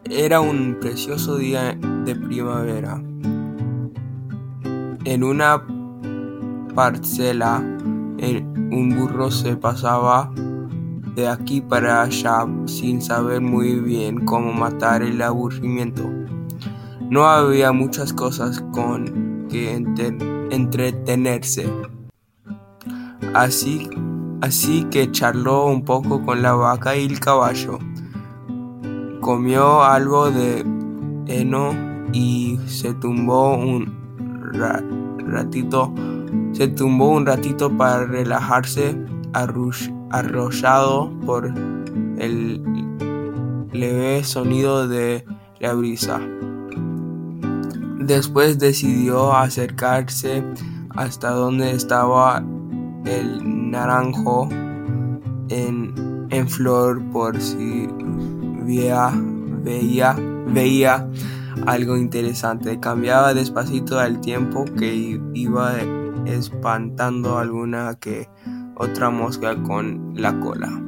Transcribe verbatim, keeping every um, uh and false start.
Era un precioso día de primavera. En una parcela, en- un burro se pasaba de aquí para allá sin saber muy bien cómo matar el aburrimiento. No había muchas cosas con que enter- entretenerse, así, así que charló un poco con la vaca y el caballo. Comió algo de heno y se tumbó un ra- ratito, se tumbó un ratito para relajarse, arrull- arrollado por el leve sonido de la brisa. Después decidió acercarse hasta donde estaba el naranjo en, en flor por si veía, veía, veía algo interesante. Cambiaba despacito al tiempo que iba espantando alguna que otra mosca con la cola.